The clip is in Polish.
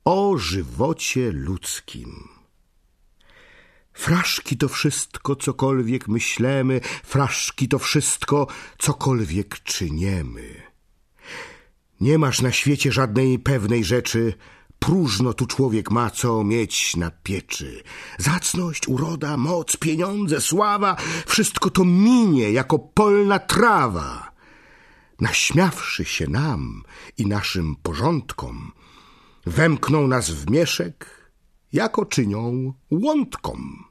o żywocie ludzkim. Fraszki to wszystko, cokolwiek myślemy, fraszki to wszystko, cokolwiek czyniemy. Nie masz na świecie żadnej pewnej rzeczy, próżno tu człowiek ma co mieć na pieczy. Zacność, uroda, moc, pieniądze, sława, wszystko to minie jako polna trawa. Naśmiawszy się nam i naszym porządkom, wemkną nas w mieszek, jako czynią łądkom.